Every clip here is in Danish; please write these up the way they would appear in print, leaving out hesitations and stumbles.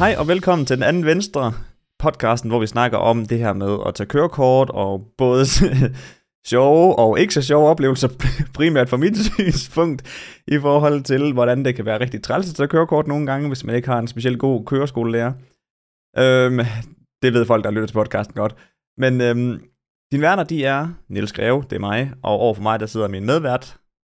Hej og velkommen til den anden venstre podcasten, hvor vi snakker om det her med at tage kørekort og både sjove og ikke så sjove oplevelser, primært fra mit synspunkt, i forhold til, hvordan det kan være rigtig træls at tage kørekort nogle gange, hvis man ikke har en specielt god køreskolelærer. Det ved folk, der lytter til podcasten godt. Men dine værter, de er Niels Greve, det er mig, og overfor mig, der sidder min medvært,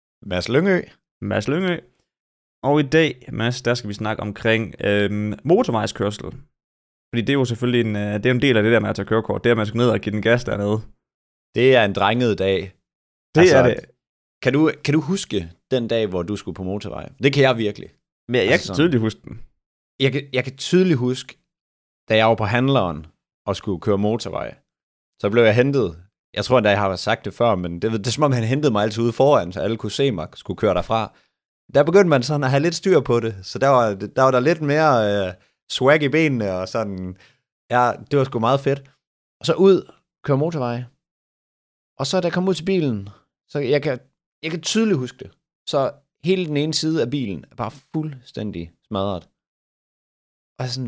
Mads Lyngø. Og i dag, Mads, der skal vi snakke omkring motorvejskørsel. Fordi det er jo selvfølgelig det er en del af det der med at tage kørekort. Det er, at man skal ned og give den gas dernede. Det er en drenget dag. Det er det. Kan du huske den dag, hvor du skulle på motorvej? Det kan jeg virkelig. Men jeg kan tydeligt huske den. Jeg kan tydeligt huske, da jeg var på handleren og skulle køre motorvej, så blev jeg hentet. Jeg tror endda, jeg har sagt det før, men det er som om, han hentede mig altid ude foran, så alle kunne se mig, skulle køre derfra. Der begyndte man sådan at have lidt styr på det, så der var der lidt mere swag i benene, og sådan, ja, det var sgu meget fedt. Og så ud, køre motorvej, og så da jeg kom ud til bilen, så jeg kan tydeligt huske det, så hele den ene side af bilen er bare fuldstændig smadret. Og sådan,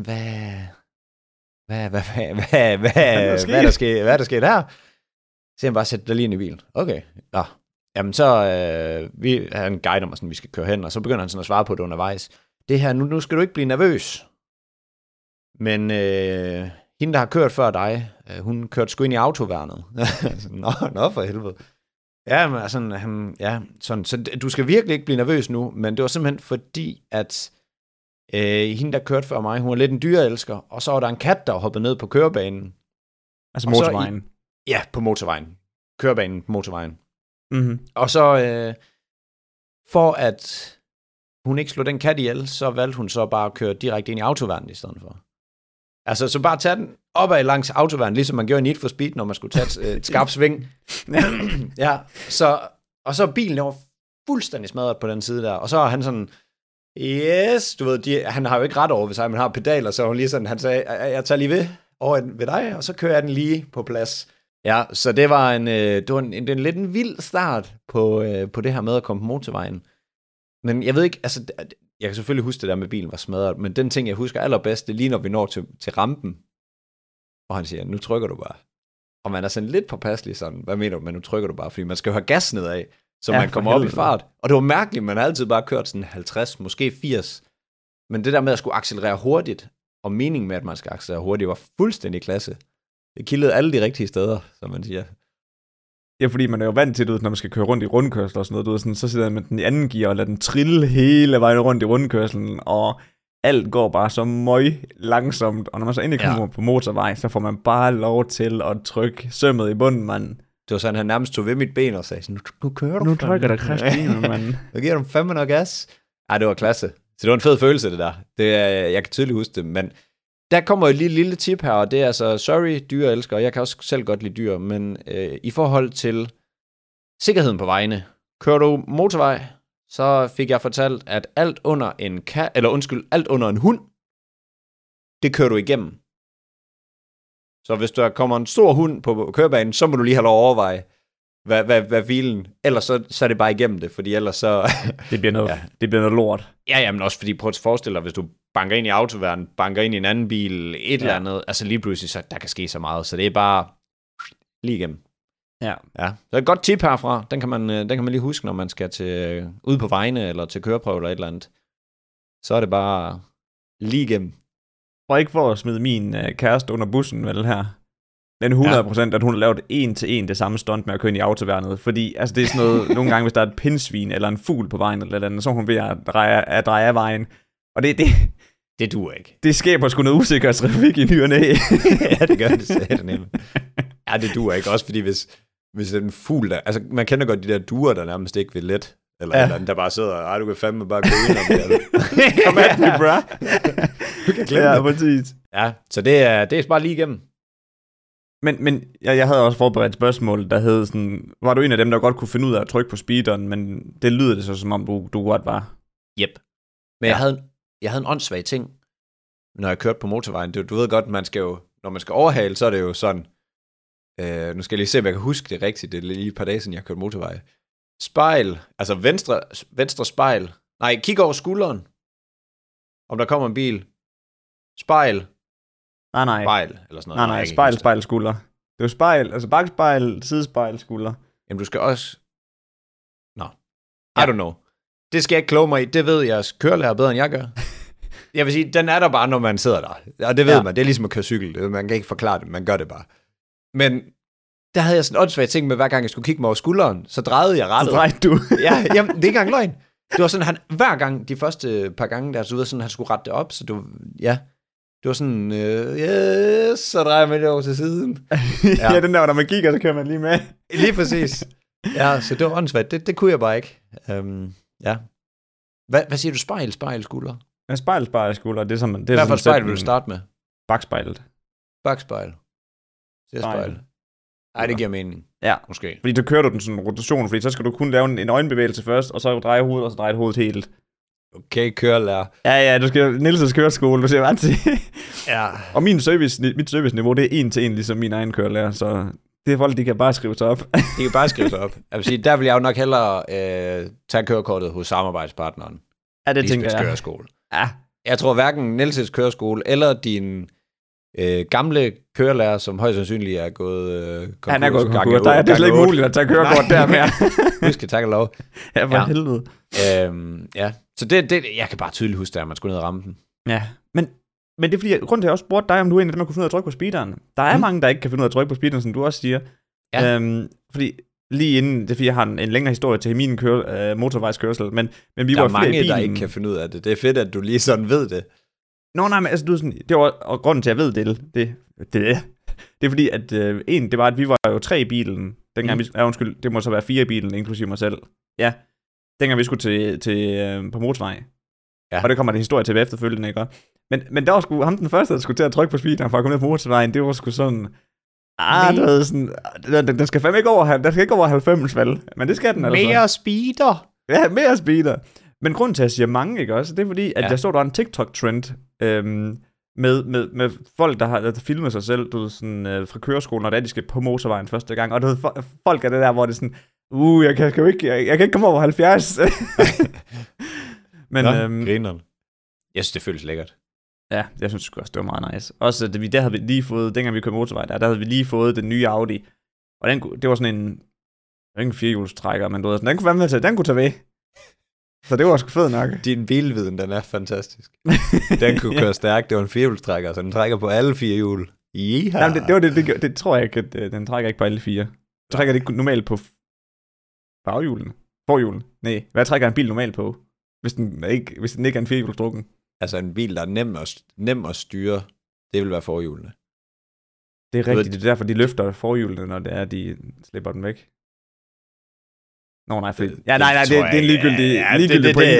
hvad er der sket her? Så jeg bare sætte dig lige ind i bilen. Okay, ja. Jamen så, han guider mig sådan, vi skal køre hen, og så begynder han sådan at svare på det undervejs. Det her, nu skal du ikke blive nervøs. Men hende, der har kørt før dig, hun kørte sgu ind i autoværnet. Nå for helvede. Ja, men sådan, så du skal virkelig ikke blive nervøs nu, men det var simpelthen fordi, at hende, der kørte før mig, hun var lidt en dyreelsker, og så var der en kat, der hoppede ned på kørebanen. Altså motorvejen? Ja, på motorvejen. Kørebanen på motorvejen. Mm-hmm. Og så, for at hun ikke slog den kat ihjel, så valgte hun så bare at køre direkte ind i autoværnet i stedet for. Altså, så bare tage den opad langs autoværnet, ligesom man gjorde i Need for Speed, når man skulle tage et skarpt sving. Ja, og så bilen var fuldstændig smadret på den side der, og så er han sådan, yes, du ved, han har jo ikke ret over ved sig, man har pedaler, så hun lige sådan, han sagde, jeg tager lige ved dig, og så kører jeg den lige på plads. Ja, så det var en lidt en vild start på det her med at komme på motorvejen. Men jeg ved ikke, altså, jeg kan selvfølgelig huske det der med, at bilen var smadret, men den ting, jeg husker allerbedst, det er lige når vi når til rampen, og han siger, nu trykker du bare. Og man er sådan lidt påpasselig sådan, hvad mener du, men nu trykker du bare, fordi man skal jo have gas nedad, så man kommer op i fart. Og det var mærkeligt, man har altid bare kørt sådan 50, måske 80. Men det der med at skulle accelerere hurtigt, og meningen med, at man skal accelerere hurtigt, var fuldstændig klasse. Det kildede alle de rigtige steder, som man siger. Ja, fordi man er jo vant til, når man skal køre rundt i rundkørsel og sådan noget, sådan, så sidder man den i anden gear og lader den trille hele vejen rundt i rundkørselen, og alt går bare så møg langsomt, og når man så endelig kommer på motorvej, så får man bare lov til at trykke sømmet i bunden, mand. Det var sådan, han nærmest tog ved mit ben og sagde sådan, nu kører du. Nu trykker der kraftigt, mand. Nu giver du fandme noget gas. Ej, det var klasse. Så det var en fed følelse, det der. Jeg kan tydeligt huske det, men der kommer et lille tip her, og det er altså, sorry, dyreelsker, jeg kan også selv godt lide dyr, men i forhold til sikkerheden på vejene, kører du motorvej, så fik jeg fortalt, at alt under en hund, det kører du igennem. Så hvis der kommer en stor hund på kørebanen, så må du lige have lov at overveje, hvad hvilen, ellers så er det bare igennem det, fordi ellers så det bliver noget lort. Ja, men også fordi, prøv at forestille dig, hvis du banker ind i autoværnet, banker ind i en anden bil, eller andet, altså lige pludselig, så der kan ske så meget, så det er bare lige igennem. Ja. Så et godt tip herfra, den kan man lige huske, når man skal ud på vejene, eller til køreprøve, eller et eller andet. Så er det bare lige igennem. Og ikke for at smide min kæreste under bussen, vel her. Men 100%, at hun har lavet en til en det samme stunt med at køre ind i autoværnet. Fordi altså, det er sådan noget, nogle gange, hvis der er et pindsvin eller en fugl på vejen, eller andet, så er hun ved at dreje af vejen. Og det duer ikke. Det skaber sgu noget usikker trafik i ny og næ. Ja, det gør det, sagde det nemlig. Ja, det duer ikke. Også fordi, hvis en fugl der... Altså, man kender godt de der duer, der nærmest ikke vil let. Eller et eller andet, der bare sidder, du kan fandme bare gå ind og det. Kom at me, bra. Du kan glemme det. Præcis. Ja, så det er bare lige igennem. Men jeg havde også forberedt et spørgsmål, der hed sådan, var du en af dem, der godt kunne finde ud af at trykke på speederen, men det lyder det så, som om du godt var. Yep. Men jeg havde en åndssvag ting, når jeg kørte på motorvejen. Du ved godt, man skal jo, når man skal overhale, så er det jo sådan, nu skal jeg lige se, om jeg kan huske det rigtigt, det er lige et par dage siden, jeg kørte motorvej. Spejl, altså venstre spejl, nej, kig over skulderen, om der kommer en bil, Spejl. Nej. Spejl, eller sådan noget. Nej, spejl, skulder. Det er jo spejl, altså bagspejl, sidespejl, skulder. Jamen, du skal også... I don't know. Det skal jeg ikke kloge mig i. Det ved jeres kørelærer bedre, end jeg gør. Jeg vil sige, den er der bare, når man sidder der. Og det ved man. Det er ligesom at køre cykel. Man kan ikke forklare det. Man gør det bare. Men der havde jeg sådan en åndssvagt ting med, hver gang jeg skulle kigge mig over skulderen, så drejede jeg rettet. Så drejede du? Ja, jamen, det er ikke engang løgn. Det var sådan, hver gang, de første par gange, der så ud, sådan, han skulle rette det op, så det var sådan, yes, så drejer man det over til siden. Ja, den der, når man kigger, så kører man lige med. Lige præcis. Ja, så det var åndssvagt. Det kunne jeg bare ikke. Ja. Hvad siger du? Spejl, skulder? Ja, spejl, skulder. Det er sådan, det er hvad for spejl vil du starte med? Bagspejlet. Bagspejl. Spejl. Ej, det giver mening. Ja, måske. Fordi så kører du den sådan en rotation, fordi så skal du kun lave en øjenbevægelse først, og så dreje hovedet, og så dreje hovedet helt. Okay, kørelærer. Ja, du skal Niels' køreskole, du siger vant til. Ja. Og mit serviceniveau, det er 1 til 1, ligesom min egen kørelærer, så det er folk, de kan bare skrive sig op. De kan bare skrive sig op. Jeg vil sige, der vil jeg jo nok hellere tage kørekortet hos samarbejdspartneren. Ja, det tænker jeg. Køreskole. Ja. Jeg tror hverken Niels' køreskole eller din gamle kørelærer, som højst sandsynligt er gået konkurs. Han er gået konkurs. Det er slet ikke muligt at tage kørekort der mere. Du skal takke lov. Ja, for helvede. Ja, så det, jeg kan bare tydeligt huske, at man skulle ned og ramme den. Ja, men det er fordi, grunden til, at jeg også spurgte dig, om du er en af dem, der kunne finde ud af at trykke på speederen. Der er mange, der ikke kan finde ud af at trykke på speederen, som du også siger. Ja. Fordi lige inden, det er fordi, jeg har en længere historie til min motorvejskørsel, men vi der var er mange, i bilen. der ikke kan finde ud af det. Det er fedt, at du lige sådan ved det. Nej, men altså, du er sådan, det var, og grunden til, at jeg ved det er fordi, at det var, at vi var jo 3 i bilen, dengang det må så være 4 i bilen, inklusive mig selv. Ja, dengang vi skulle til på motorvej. Ja. Og det kommer der historie til efterfølgende, ikke? Men der var sgu ham den første, der skulle til at trykke på speederen for at komme ned på motorvejen, det var sgu sådan, det var sådan, den skal fandme ikke over 90, vel? Men det skal den altså. Mere speeder! Ja, mere speeder. Men grunden til, at jeg siger mange, ikke også, det er fordi, at jeg så, der var en TikTok-trend med folk, der filmer sig selv, du ved, sådan, fra køreskolen, når de skal på motorvejen første gang, og du ved, folk er det der, hvor det er sådan, jeg kan ikke komme over 70. Men, grineren. Jeg synes, det føles lækkert. Ja, jeg synes også, det var meget nice. Også, der havde vi lige fået, dengang vi kørte motorvej, der havde vi lige fået den nye Audi, og det var sådan en 4-hjulstrækker, men du ved, den kunne være med til, den kunne tage ved. Så det var sgu fedt nok. Din bilviden, den er fantastisk. Den kunne køre stærkt, det var en 4-hjulstrækker, så den trækker på alle 4 hjul. Jamen, det tror jeg ikke, at den trækker ikke på alle 4. Den trækker det ikke normalt på baghjulene. Forhjulene. Nej, hvad trækker en bil normalt på, hvis den ikke er en 4-hjulsdrukken? Altså en bil, der er nem at styre, det vil være forhjulene. Det er rigtigt, det er derfor, de løfter forhjulene, når det er, de slipper den væk. Nej, fordi... Ja, nej, det er en ligegyldig pointe.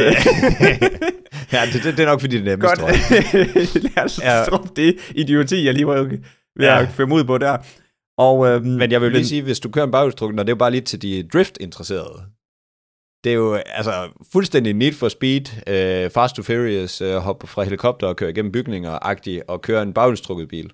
Ja, det er nok, fordi det er nemmest, tror jeg. Lad os droppe det idioti, jeg lige var ved at føre ud på der. Og, men jeg vil lige sige, hvis du kører en baghjulstrukken, og det er jo bare lige til de drift-interesserede. Det er jo altså fuldstændig Need for Speed, Fast to Furious, hoppe fra helikopter og køre igennem bygninger-agtigt, og køre en baghjulstrukket bil.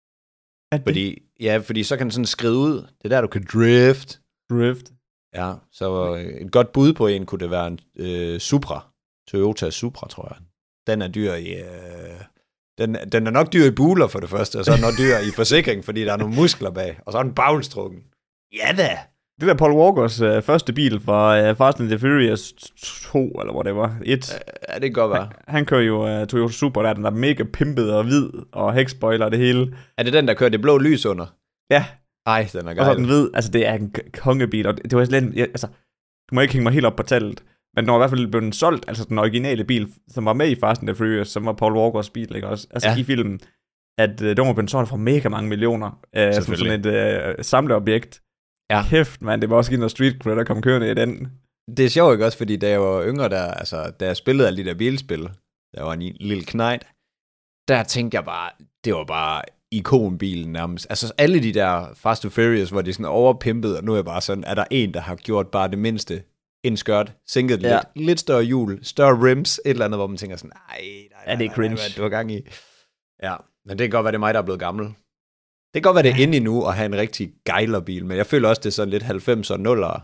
Fordi så kan den sådan skride ud. Det er der, du kan drift. Ja, så et godt bud på en kunne det være en Supra. Toyota Supra, tror jeg. Den er dyr i... Den er nok dyr i buler for det første, og så er den nok dyr i forsikring, fordi der er nogle muskler bag, og så er den baghjulstrukken. Ja da! Det der Paul Walkers første bil fra Fast and the Furious 2, eller hvor det var, 1. Ja, det kan godt være. Han kører jo Toyota Supra, den er mega pimpet og hvid, og hækspoiler og det hele. Er det den, der kører det blå lys under? Ja. Ej, den er geil. Og så den hvid, altså det er en kongebil, og det var slet, altså, du må ikke hænge mig helt op på tallet, men den var i hvert fald blevet solgt, altså den originale bil, som var med i Fast and the Furious, som var Paul Walkers bil, ikke også? Altså i filmen, at den var blevet solgt for mega mange millioner, som sådan et samleobjekt. Ja. Kæft, mand, det var også noget street cred, der kom kørende i den. Det er sjovt, ikke også, fordi da jeg var yngre, da jeg spillede alle de der bilspil, der var en lille knejt, der tænkte jeg bare, det var bare ikonbilen nærmest. Altså alle de der Fast and Furious, hvor de sådan overpimpet, og nu er jeg bare sådan, er der en, der har gjort bare det mindste, en skørt, sænket lidt større hjul, større rims, et eller andet, hvor man tænker sådan, nej, det er cringe. Hvad du har gang i. Ja, men det kan godt være, det er mig, der er blevet gammel. Det kan godt være, det er inde nu at have en rigtig gejlerbil, men jeg føler også, det er sådan lidt 90'er, 0'er,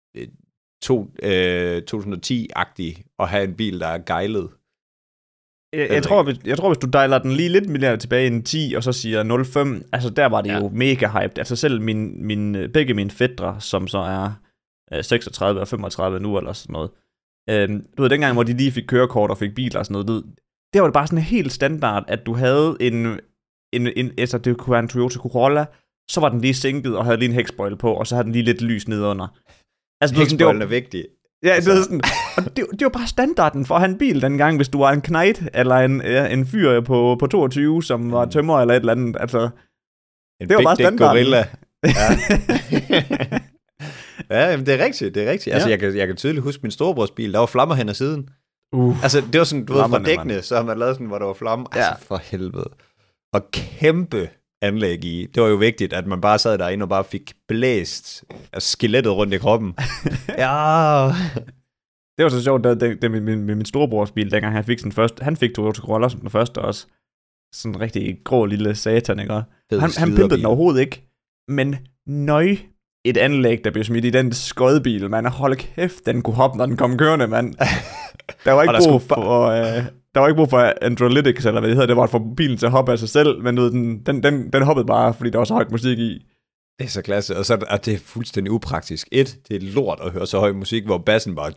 2010-agtig at have en bil, der er gejlet. Jeg tror, hvis du dialer den lige lidt mere tilbage end 10, og så siger 0,5, altså der var det jo mega hyped. Altså selv begge mine fætre, som så er 36 og 35 nu, eller sådan noget. Du ved, dengang, hvor de lige fik kørekort og fik biler og sådan noget, det var det bare sådan helt standard, at du havde altså det kunne være en Toyota Corolla, så var den lige sænket og havde lige en hækspoil på, og så havde den lige lidt lys nedenunder. Altså, hækspoilen er vigtig. Ja, altså. Det er sådan, og det var bare standarden for at have en bil dengang, hvis du var en knejt, eller en fyr på 22, som var tømrer eller et eller andet. Altså, det var bare standarden. Gorilla. Ja. Ja, men det er rigtigt. Altså, jeg kan tydeligt huske min storebrors bil, der var flammer hen ad siden. Altså, det var sådan, du ved, fra dækkene, så har man lavet sådan, hvor der var flammer. Altså, for helvede. Og kæmpe anlæg i. Det var jo vigtigt, at man bare sad derinde og bare fik blæst skelettet rundt i kroppen. Ja. Det var så sjovt, med min storebrors bil, dengang han fik sin første, han fik Toyota Corolla som den første også. Sådan en rigtig grå lille satan, ikke? Han pimpede den overhovedet ikke, men et anlæg, der blev smidt i den skodbil, man. Hold kæft, den kunne hoppe, når den kom kørende, mand. Der var ikke brug for Androlytics, eller hvad det hedder, det var for bilen til at hoppe af sig selv, men den hoppede bare, fordi der var så højt musik i. Det er så klasse, og så er det fuldstændig upraktisk. Det er lort at høre så høj musik, hvor bassen bare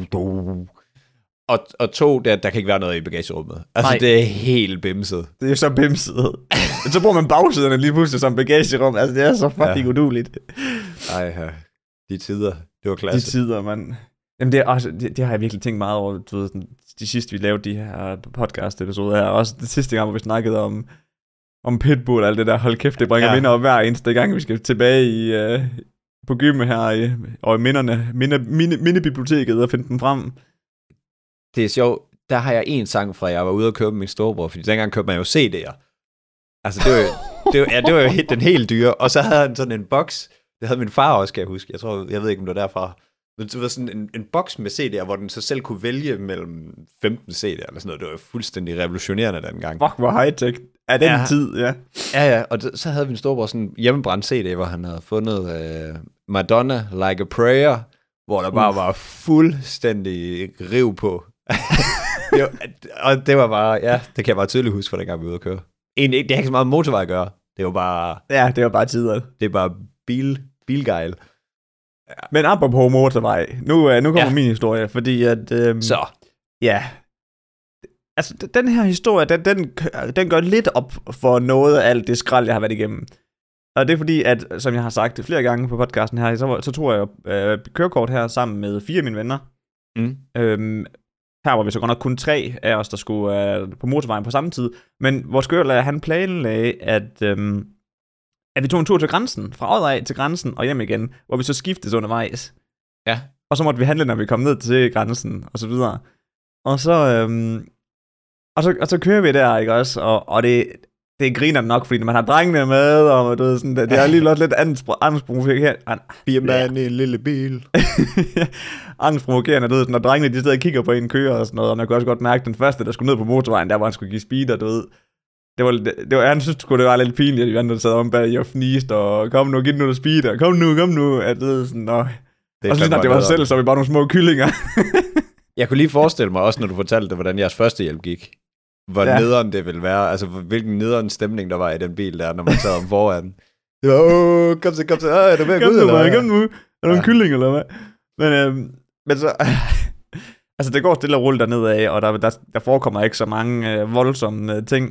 og 2, der kan ikke være noget i bagagerummet. Altså, nej. Det er helt bimset. Det er så bimset. Så bruger man bagsæderne lige pludselig som bagagerum. Altså, det er så fucking udueligt. Ej, de tider. Det var klasse. De tider, mand. Jamen, det har jeg virkelig tænkt meget over. Du ved, de sidste, vi lavede de her podcast-episoder her. Også det sidste gang, hvor vi snakkede om Pitbull og alt det der. Hold kæft, det bringer minder op hver eneste gang, vi skal tilbage på gymmet her. Og i mindebiblioteket og finde dem frem. Det er sjovt. Der har jeg en sang fra, jeg var ude og købe min storebror, fordi dengang købte man jo CD'er. Altså, det var jo den helt dyre. Og så havde han sådan en boks. Det havde min far også, kan jeg huske. Jeg ved ikke, om det var derfra. Men det var sådan en boks med CD'er, hvor den så selv kunne vælge mellem 15 CD'er eller sådan noget. Det var jo fuldstændig revolutionerende dengang. Fuck, hvor high-tech af den tid, ja. Ja, og så havde min storebror sådan en hjemmebrændt CD, hvor han havde fundet Madonna, Like a Prayer, hvor der bare var fuldstændig riv på. Og det var bare, ja, det kan jeg bare tydeligt huske, for dengang vi var ude at køre. Egentlig, det har ikke så meget motorvej at gøre. Det var bare... Ja, det var bare tider. Det er bare bilgejl. Ja. Men apropos motorvej, nu kommer min historie, fordi at... Så. Ja. Altså, den her historie, den gør lidt op for noget af alt det skrald, jeg har været igennem. Og det er fordi, at, som jeg har sagt flere gange på podcasten her, så tog jeg kørekort her sammen med 4 af mine venner. Her var vi så godt nok kun 3 af os, der skulle på motorvejen på samme tid. Men vores kørelærer, han planlagde, at vi tog en tur til grænsen, fra Odder af til grænsen og hjem igen, hvor vi så skiftes undervejs. Ja. Og så måtte vi handle, når vi kom ned til grænsen, og så videre. Og så kører vi der, ikke også? Og det griner nok, fordi man har drengene med, og du ved, sådan, det er lige lidt angstprovokerende. 4 mand i en lille bil. Angstprovokerende, du ved, når drengene de sidder og kigger på en kører og sådan noget, og man kunne også godt mærke, den første, der skulle ned på motorvejen, der hvor han skulle give speed, og du ved, han synes det var lidt pinligt, at de andre sad om bag og fniste, og kom nu, giv den noget speed, og kom nu, at det er sådan, og så snart det var selv, så var vi bare nogle små kyllinger. Jeg kunne lige forestille mig også, når du fortalte hvordan jeres første hjælp gik. Hvor nederen det ville være, altså hvilken nederen stemning der var i den bil der, når man sad om foran. Det var, kom så, er du ved at gå ud, eller hvad? Kom nu, er du en kylling, eller hvad? Men så, altså det går stille og roligt dernede af, og der forekommer ikke så mange voldsomme ting.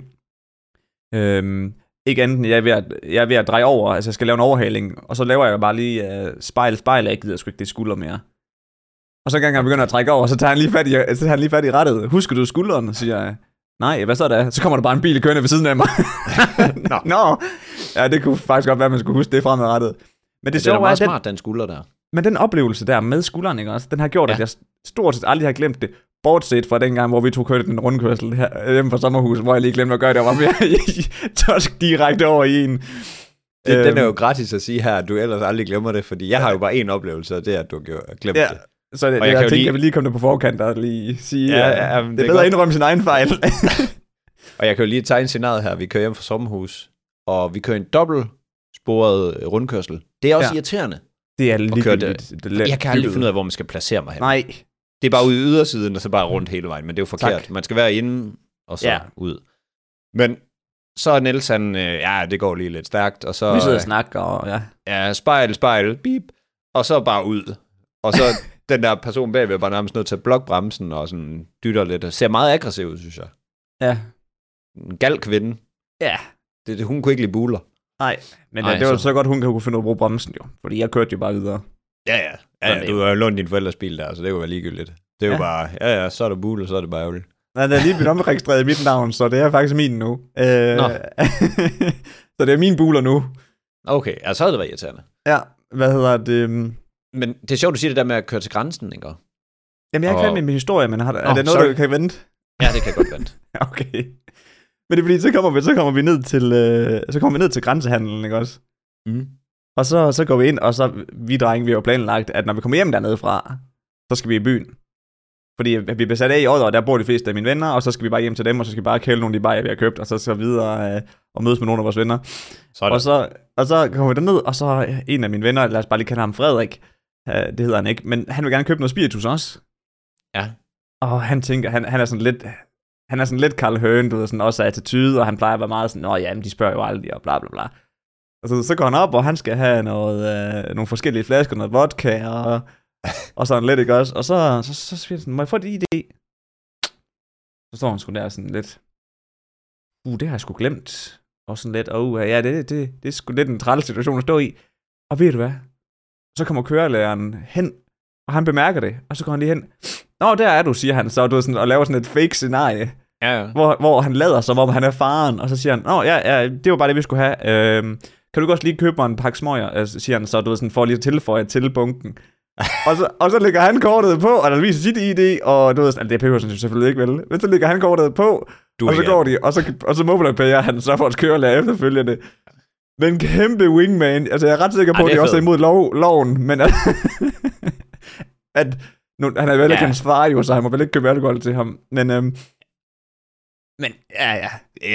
Ikke andet end, jeg er ved at dreje over, altså jeg skal lave en overhaling, og så laver jeg bare lige spejl, jeg gider sgu ikke det skulder mere. Og så gang jeg begynder at trække over, så tager han lige fat i rattet. Husker du skulderen, siger jeg. Nej, hvad så der? Så kommer der bare en bil kørende ved siden af mig. Nå. Ja, det kunne faktisk godt være, at man skulle huske det fremadrettet. Men det er meget smart, den skulder der. Men den oplevelse der med skulderen, ikke også? Den har gjort, at jeg stort set aldrig har glemt det. Bortset fra dengang, hvor vi tog kørte den rundkørsel her hjemme fra sommerhuset, hvor jeg lige glemte at gøre det, og var ved at tosk direkte over i en. Den er jo gratis at sige her, at du ellers aldrig glemmer det, fordi jeg har jo bare én oplevelse, og det er, at du har glemt det. Så jeg tænker, jeg vil lige komme det på forkant og lige sige, det er bedre at indrømme sin egen fejl. Og jeg kan jo lige tegne scenariet her. Vi kører hjem fra sommerhus, og vi kører en dobbeltsporet rundkørsel. Det er også irriterende. Det er ligegyldigt. Jeg kan aldrig finde ud af, hvor man skal placere mig hen. Nej. Det er bare ude i ydersiden, og så bare rundt hele vejen, men det er jo forkert. Tak. Man skal være inde og så ud. Men så er Niels, det går lige lidt stærkt, og så... Vi sidder og snakker, og Ja, spejl, bip, og så bare ud. Og så den der person bagved bare nærmest nødt til at blokke bremsen, og sådan dytter lidt, og ser meget aggressiv ud, synes jeg. Ja. En gal kvinde. Ja. Hun kunne ikke lide buler. Nej, men det var så godt, hun kunne finde ud af at bruge bremsen jo, fordi jeg kørte jo bare videre. Ja, du har jo lånt din forældres bil der, så det kunne være ligegyldigt. Det er jo bare, så er der buler, så er det bare ærgerligt. Nej, det er lige blevet omregistreret i mit navn, så det er faktisk min nu. Så det er min buler nu. Okay, så havde det været irriterende. Ja, hvad hedder det? Men det er sjovt, du siger det der med at køre til grænsen, ikke? Jamen, jeg er ikke færdig med min historie, men er det noget, du kan vente? Ja, det kan godt vente. Okay. Men det er fordi, så kommer vi ned til grænsehandlen, ikke også? Mm. Og så går vi ind, og så vi drenge, vi har planlagt, at når vi kommer hjem dernede fra, så skal vi i byen. Fordi vi bliver sat af i Odder, og der bor de fleste af mine venner, og så skal vi bare hjem til dem, og så skal vi bare kæle nogle af de bajer, vi har købt, og så videre og mødes med nogle af vores venner. Og så kommer vi derned, og så en af mine venner, lad os bare lige kalde ham Frederik, det hedder han ikke, men han vil gerne købe noget spiritus også. Ja. Og han tænker, han er sådan lidt Karl Høen, du ved, sådan også attitude, og han plejer at være meget sådan, jamen de spørger jo aldrig, og bla bla bla. Og så går han op, og han skal have nogle forskellige flasker, noget vodka, og sådan lidt, ikke også? Og så siger han sådan, må jeg få det ID? Så står han sgu der sådan lidt, det har jeg sgu glemt. Og sådan lidt, ja, det er sgu lidt en træls situation at stå i. Og ved du hvad? Så kommer kørelæreren hen, og han bemærker det, og så går han lige hen. Nå, der er du, siger han så, du sådan, og laver sådan et fake scenarie, hvor han lader som om han er faren, og så siger han, ja, det var bare det, vi skulle have. Kan du også lige købe mig en pakke smøger, siger han så, du ved, sådan, for lige at tilføje til bunken. og så lægger han kortet på, og der viser sit ID, og du ved, det behøver han selvfølgelig ikke, vel? Men så lægger han kortet på, og så går de, og så mobilepayer han så for at kørelærer efterfølgende. Men kæmpe wingman, altså jeg er ret sikker på, at det også er imod loven, men at nu, han er vel ikke hans far jo, så han må vel ikke købe alkohol til ham, men ja.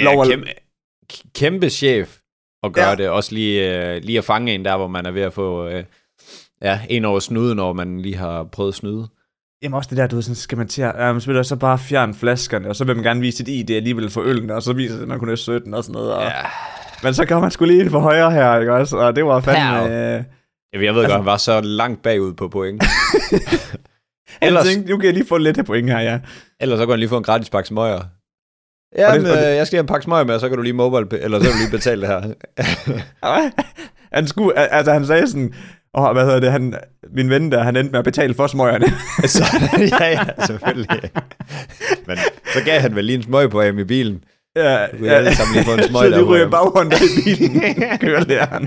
Kæmpe chef at gøre det, også lige at fange en der, hvor man er ved at få en over snuden, når man lige har prøvet at snyde. Jamen også det der, du ved, sådan skal man til at spiller så bare fjerne flaskerne, og så vil man gerne vise sit ID alligevel for øllen, og så viser det, at man kun er 17 og sådan noget. Og... Ja. Men så kan man sgu lige ind for højre her, ikke også? Og det var fandme... Jeg ved godt, han var så langt bagud på point. Ellers tænkte, nu kan jeg lige få lidt af point her, ja. Ellers så kan han lige få en gratis pakke smøger. Ja, men jeg skal lige have en pakke smøger med, og så kan du lige eller så kan du lige betale det her. Han sagde sådan... hvad hedder det, min ven der, han endte med at betale for smøgerne. ja, selvfølgelig. Men så gav han vel lige en smøg på ham i bilen. Ja, lige få en smøg så de ryger baghånden der i bilen, kørelæreren.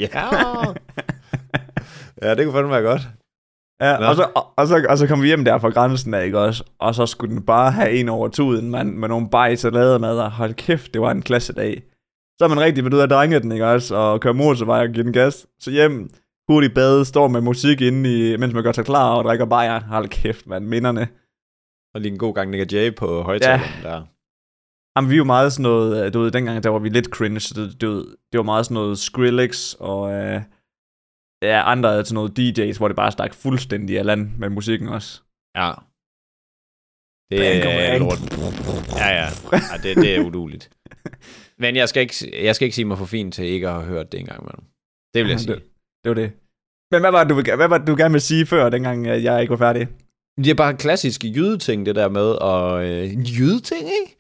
Ja, det kunne fandme være godt. Ja, og så kom vi hjem der fra grænsen af, ikke også? Og så skulle den bare have en over tuden, mand, med nogle bajs og ladermad, og hold kæft, det var en klassedag. Så er man rigtig ved ud af drenge den, ikke også? Og kører motorvej og giver den gas. Så hjem, hurtigt bade, står med musik inde mens man gør sig klar og drikker bajer. Hold kæft, mand, minderne. Og lige en god gang Nick Jay på højtaleren der. Jamen, vi er jo meget sådan noget, du ved, dengang der var vi lidt cringe, det var meget sådan noget Skrillex og andre til noget DJ's, hvor det bare stak fuldstændig af land med musikken også. Ja. Det er lort. Ja, det er udueligt. Men jeg skal ikke sige mig for fint til ikke at have hørt det engang med dem. Det vil jeg sige. Det var det. Men hvad var det, du gerne ville sige før, dengang jeg ikke var færdig? Det er bare klassisk jydeting, det der med at... jydeting, ikke?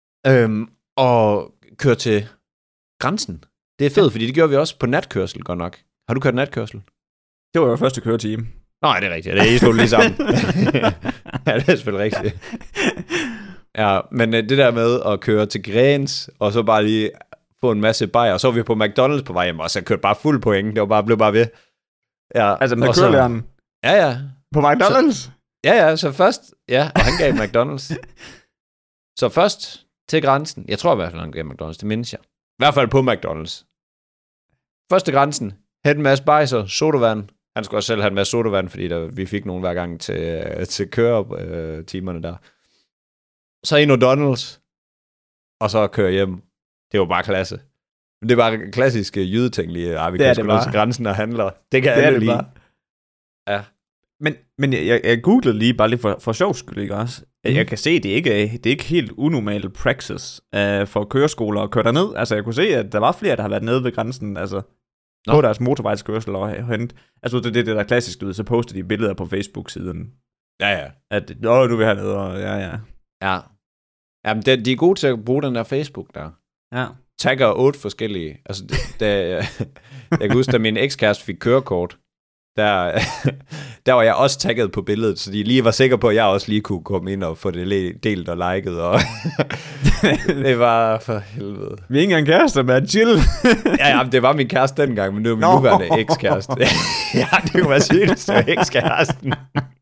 Og køre til grænsen. Det er fedt, fordi det gjorde vi også på natkørsel, godt nok. Har du kørt natkørsel? Det var jo første køretime. Nej, det er rigtigt. Det er I slået lige sammen. Ja, det er selvfølgelig rigtigt. Ja, men det der med at køre til Græns, og så bare lige få en masse bajer, og så var vi på McDonald's på vej hjem, og så kørte bare fuld point. Det blev bare ved. Ja, altså med kørelæreren? Ja. På McDonald's? Så først, og han gav McDonald's. Så først til grænsen. Jeg tror i hvert fald, han gav McDonald's, det mindes jeg. I hvert fald på McDonald's. Først til grænsen. Hæt en masse bajser, sodavand. Han skulle også selv have en masse sodavand, fordi vi fik nogen hver gang til køretimerne der. Så ind O'Donnell's. Og så køre hjem. Det var bare klasse. Men det var bare klassiske jydeting lige. Vi kan sgu ned til grænsen og handler. Det kan alle lige. Ja. Men jeg googlede lige, bare lige for sjov skyld, ikke også? Jeg kan se, det er ikke helt unormal praxis for køreskoler at køre derned. Altså, jeg kunne se, at der var flere, der har været nede ved grænsen, altså på deres motorvejskørsel og hente. Altså, det der klassisk, så poster de billeder på Facebook-siden. Ja. At, du vil hernede, og ja. Ja. Jamen, de er gode til at bruge den der Facebook der. Ja. Tagger 8 forskellige. Altså, jeg kan huske, da min ekskæreste fik kørekort, der var jeg også tagget på billedet, så de lige var sikre på, at jeg også lige kunne komme ind og få det delt og liket, og det var for helvede. Vi er ikke engang kærester, man. Chill. Ja, det var min kæreste dengang, men nu er min nuværende ekskæreste. Ja, det kunne være sygt, så ekskæresten.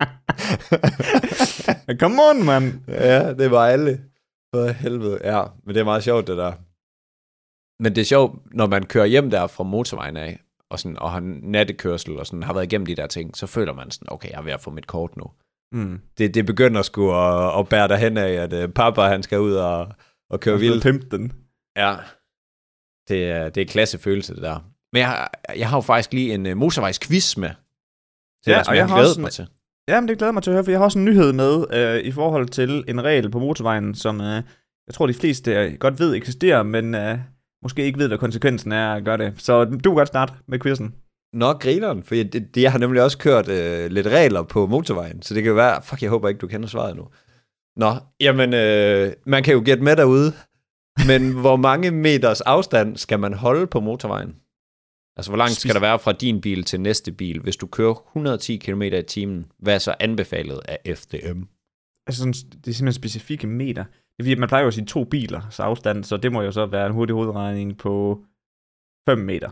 Come on, man. Ja, det var alle. For helvede, ja. Men det er meget sjovt, det der. Men det er sjovt, når man kører hjem der fra motorvejen af, og har nattekørsel, og sådan, har været igennem de der ting, så føler man sådan, okay, jeg er ved at få mit kort nu. Mm. Det begynder sgu at bære derhen af, at pappa, han skal ud og køre vildt. Pimpe den. Ja. Det er klassefølelse, det der. Men jeg har jo faktisk lige en motorvejsquiz med. Ja, og jeg glæder mig til. Ja, men det glæder mig til at høre, for jeg har også en nyhed med i forhold til en regel på motorvejen, som jeg tror, de fleste godt ved eksisterer, men måske ikke ved, hvad konsekvensen er at gøre det. Så du kan godt starte med quizzen. Nå, grineren, for jeg har nemlig også kørt lidt regler på motorvejen, så det kan jo være, jeg håber ikke, du kender svaret nu. Nå, jamen, man kan jo gætte med derude, men hvor mange meters afstand skal man holde på motorvejen? Altså, hvor langt skal der være fra din bil til næste bil, hvis du kører 110 km i timen? Hvad er så anbefalet af FDM? Altså, det er simpelthen specifikke meter. Det er fordi, man plejer jo at sige 2 bilers afstand, så det må jo så være en hurtig hovedregning på 5 meter.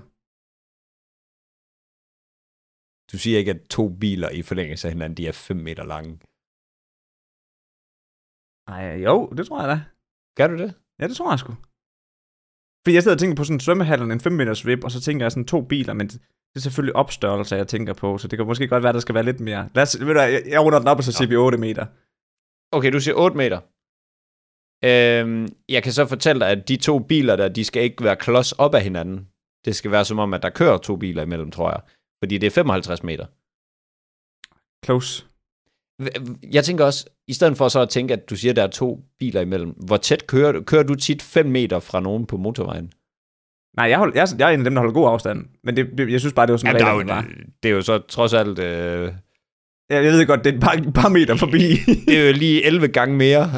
Du siger ikke, at 2 biler i forlængelse af hinanden, de er 5 meter lange? Nej, jo, det tror jeg da. Gør du det? Ja, det tror jeg sgu. Fordi jeg sidder og tænker på sådan en svømmehallen, en 5 meters rib, og så tænker jeg sådan 2 biler, men det er selvfølgelig opstørrelse, jeg tænker på, så det kan måske godt være, der skal være lidt mere. Jeg runder den op, og så siger vi 8 meter. Okay, du siger 8 meter. Jeg kan så fortælle dig, at de 2 biler der, de skal ikke være klods op af hinanden. Det skal være som om, at der kører 2 biler imellem, tror jeg. Fordi det er 55 meter. Close. Jeg tænker også, i stedet for så at tænke, at du siger, at der er 2 biler imellem, hvor tæt kører du? Kører du tit 5 meter fra nogen på motorvejen? Nej, jeg er en af dem, der holder god afstand. Men jeg synes bare, det var sådan noget. Det er jo så trods alt... Jeg ved godt, det er et par meter forbi. Det er jo lige 11 gange mere.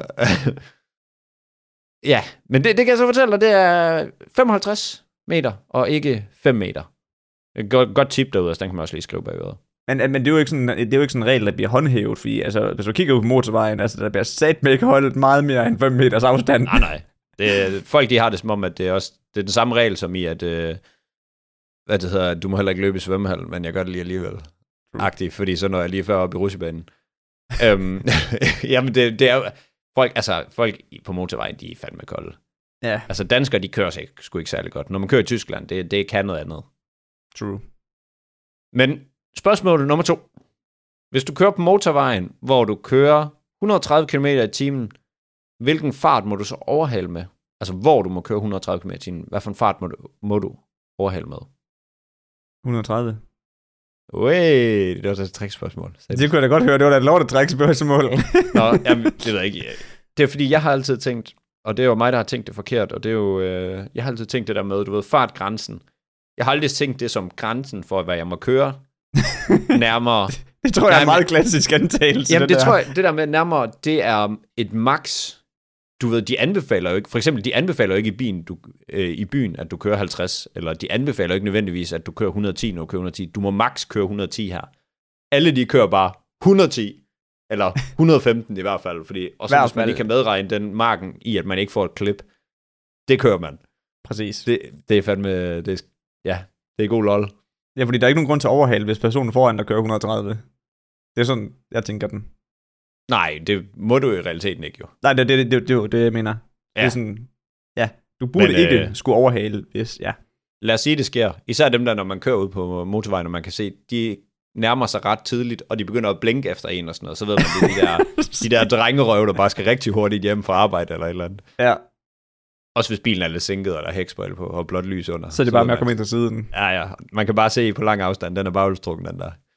Ja, men det kan jeg så fortælle dig, det er 55 meter, og ikke 5 meter. Godt tip derude, så den kan man også lige skrive bagud. Men det er jo ikke sådan en regel, der bliver håndhævet, fordi altså, hvis du kigger ud på motorvejen, altså, der bliver sat med ikke holdt meget mere end 5 meters afstand. Nej. Folk de har det som om, at det er den samme regel som i, at du må heller ikke løbe i svømmehallen, men jeg gør det lige alligevel. Agtigt, fordi så når jeg lige før op i rutsjebanen. Jamen, det er jo... Folk på motorvejen, de er fandme kolde. Ja. Altså, danskere, de kører sig sgu ikke særlig godt. Når man kører i Tyskland, det kan noget andet. True. Men spørgsmål nummer 2. Hvis du kører på motorvejen, hvor du kører 130 km i timen, hvilken fart må du så overhale med? Altså, hvor du må køre 130 km i timen. Hvad for en fart må du overhale med? 130. Det var et trickspørgsmål. Det kunne jeg da godt høre, det var da et lortet trickspørgsmål. Nå, jamen, det ved jeg ikke. Det er fordi, jeg har altid tænkt, og det er jo mig, der har tænkt det forkert, og det er jo, jeg har altid tænkt det der med, du ved, fartgrænsen. Jeg har aldrig tænkt det som grænsen for, hvad jeg må køre nærmere. Det tror jeg er en meget klassisk antagelse. Jamen, det tror jeg, det der med nærmere, det er et max. Du ved, de anbefaler jo ikke, for eksempel, de anbefaler jo ikke i byen, at du kører 50, eller de anbefaler jo ikke nødvendigvis, at du kører 110, når du kører 110. Du må max køre 110 her. Alle de kører bare 110, eller 115 i hvert fald, fordi også hvis man ikke kan medregne den marken i, at man ikke får et klip, det kører man. Præcis. Det er fandme, det er god lol. Ja, fordi der er ikke nogen grund til at overhale, hvis personen foran der kører 130. Det er sådan, jeg tænker den. Nej, det må du i realiteten ikke jo. Nej, det er det, jeg mener. Ja. Det er sådan, ja, du burde ikke skulle overhale, hvis, ja. Lad os sige, det sker. Især dem der, når man kører ud på motorvejen, og man kan se, de nærmer sig ret tidligt, og de begynder at blinke efter en og sådan noget. Så ved man, det er de der drengerøve, der bare skal rigtig hurtigt hjem fra arbejde eller et eller andet. Ja. Også hvis bilen er lidt sænket, og der er hækspoil på, og blåt lys under. Så er det bare med at komme ind til siden. Ja. Man kan bare se på lang afstand, den er bagudstrukken, den der.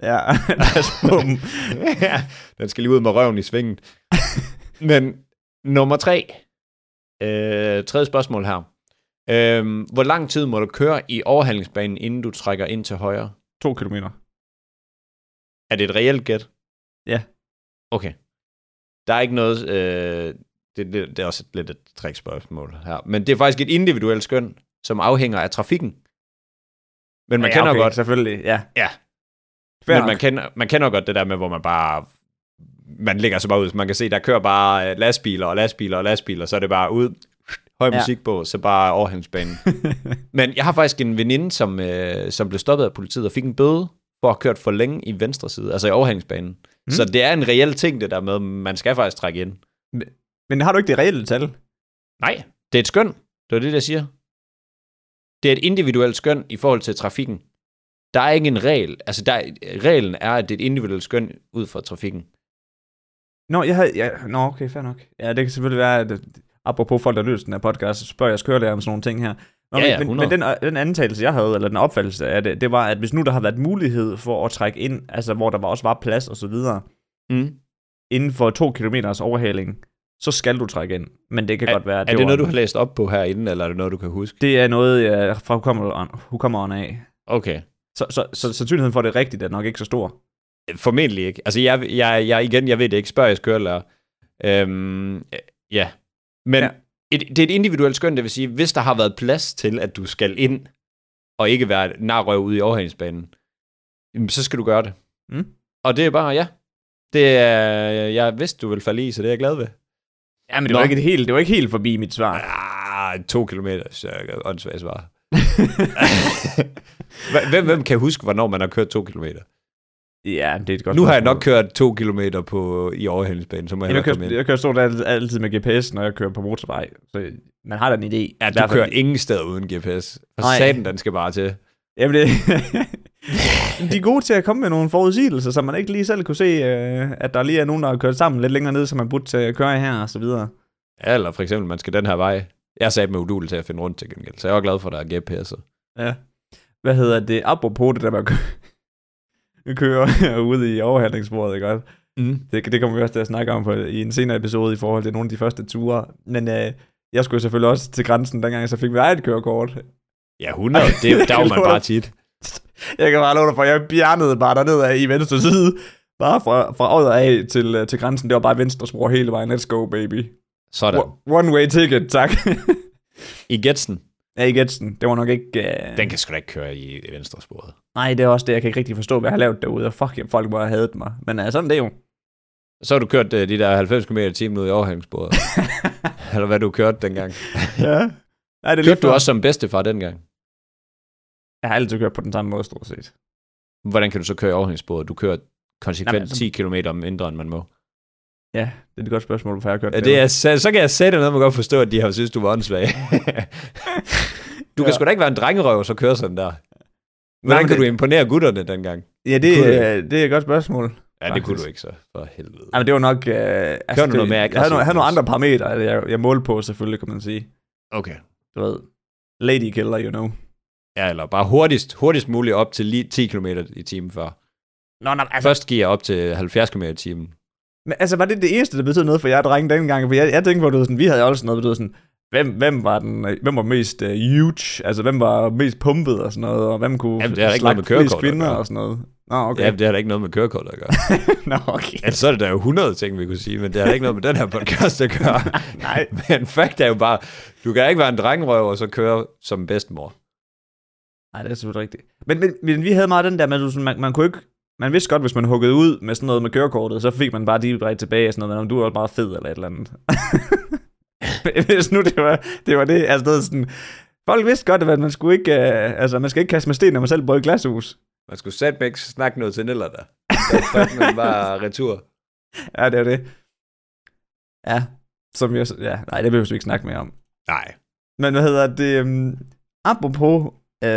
Ja, pas på dem. Ja, den skal lige ud med røven i svingen. Men nummer 3. Tredje spørgsmål her. Hvor lang tid må du køre i overhalingsbanen, inden du trækker ind til højre? 2 kilometer. Er det et reelt gæt? Ja. Okay. Der er ikke noget... det er også lidt et trickspørgsmål her. Men det er faktisk et individuelt skøn, som afhænger af trafikken. Men man kender godt... selvfølgelig, ja. Ja. Men man kender godt det der med, hvor man bare... Man lægger sig bare ud, så man kan se, der kører bare lastbiler, så er det bare ud, høj musik på, så bare overhældsbanen. Men jeg har faktisk en veninde, som blev stoppet af politiet og fik en bøde for at have kørt for længe i venstre side, altså i overhældsbanen. Så det er en reel ting, det der med, man skal faktisk trække ind. Men har du ikke det reelle tal? Nej, det er et skøn. Det er det, jeg siger. Det er et individuelt skøn i forhold til trafikken. Der er ikke en regel. Altså, reglen er, at det er et individuelt skøn ud fra trafikken. Nå, okay, fair nok. Ja, det kan selvfølgelig være, at apropos folk, der lytter til den her podcast, så spørger jeg kørelærer om sådan nogle ting her. Men den antagelse, jeg havde, eller den opfattelse af det, det var, at hvis nu der har været mulighed for at trække ind, altså hvor der også var plads og så videre, inden for 2 kilometers overhaling, så skal du trække ind. Men det kan godt være... Er det noget, du har læst op på herinde, eller er det noget, du kan huske? Det er noget fra hukommeren af. Okay. Så sandsynligheden for, at det er rigtigt, er nok ikke så stor. Formentlig ikke. Altså, jeg ved det ikke. Spørg jeres kørelærer. Ja. Men det er et individuelt skøn, det vil sige, hvis der har været plads til, at du skal ind, og ikke være narrøv ude i overhalingsbanen, så skal du gøre det. Og det er bare, det er, jeg vidste, du ville falde i, så det er jeg glad ved. Ja, men det var ikke helt forbi mit svar. 2 kilometer, så er åndssvagt svar. Hvem kan huske, hvornår man har kørt 2 kilometer? Ja, det er et godt. Nu har jeg nok kørt 2 kilometer i overhalingsbanen, så må jeg jeg kører stort altid med GPS, når jeg kører på motorvej. Så man har da en idé. Ja, du kører ingen steder uden GPS. Og satan, den skal bare til. Jamen det... De er gode til at komme med nogle forudsigelser, så man ikke lige selv kunne se, at der lige er nogen, der har kørt sammen lidt længere ned, så man burde til at køre her og så videre. Ja, eller for eksempel, man skal den her vej. Jeg sagde med uduel til at finde rundt til gengæld, så jeg var glad for, at der er GPS'er. Ja. Hvad hedder det? Apropos det der med at køre ude i overhalingsbordet, ikke også? Det kommer vi også til at snakke om i en senere episode i forhold til nogle af de første ture. Men jeg skulle selvfølgelig også til grænsen, dengang så fik vi eget kørekort. Ja, 100. Der var man bare tit. Jeg kan bare love dig for, jeg bjernede bare dernede i venstre side. Bare fra Odder af til grænsen. Det var bare venstre spor hele vejen. Let's go, baby. Sådan. One way ticket, tak. I Getsen? Ja, i Getsen. Det var nok ikke... Den kan sgu da ikke køre i venstre sporet. Nej, det er også det. Jeg kan ikke rigtig forstå, hvad jeg har lavet derude. Og fuck, folk må have hadet mig. Men sådan det er jo. Så har du kørt de der 90 km/t ud i overhalingsbordet. Eller hvad du kørte dengang. Ja. Nej, det kørte du også som bedstefar dengang? Jeg har altid kørt på den samme måde, stort set. Hvordan kan du så køre i overhalingsbordet? Du kører konsekvent 10 km mindre, end man må. Ja, det er et godt spørgsmål, hvorfor jeg har kørt det. Så kan jeg sætte noget, man godt forstå, at de har synes, du var åndssvag. Du kan sgu da ikke være en drengerøv, så køre sådan der. Hvordan kan du imponere gutterne dengang? Ja, det er et godt spørgsmål. Ja, det kunne du ikke så, for helvede. Jamen, det var nok... jeg havde nogle andre parametre, jeg målte på, selvfølgelig, kan man sige. Okay. Du ved, lady killer, you know. Ja, eller bare hurtigst muligt op til lige 10 km i timen før. Altså, først giver jeg op til 70 km i timen. Men altså, var det eneste, der betød noget for jer drenge dengang? For jeg tænkte på, sådan, vi havde også noget, der sådan, hvem var mest huge? Altså, hvem var mest pumpet og sådan noget? Og hvem kunne slagte flest kvinder og sådan noget? Nå, okay. Ja, det har da ikke noget med kørekort at gøre. Nå, okay. Altså, så er det der jo 100 ting, vi kunne sige, men det har ikke noget med den her podcast at gøre. Nej. Men fakt er jo bare, du kan ikke være en drengerøv og så køre som bedstemor. Nej, det er selvfølgelig rigtigt. Men vi havde meget den der med, at man kunne ikke... Man vidste godt, hvis man huggede ud med sådan noget med kørekortet, så fik man bare direkte tilbage og sådan noget, men du var bare fed eller et eller andet. Hvis nu det var det, altså det var sådan... Folk vidste godt, at man skulle ikke... man skal ikke kaste med sten, når man selv bor i glashus. Man skulle satme ikke snakke noget til Niller der. Der fandt man bare retur. Ja, det er det. Ja, nej, det behøver vi ikke snakke mere om. Nej. Men hvad hedder det? Apropos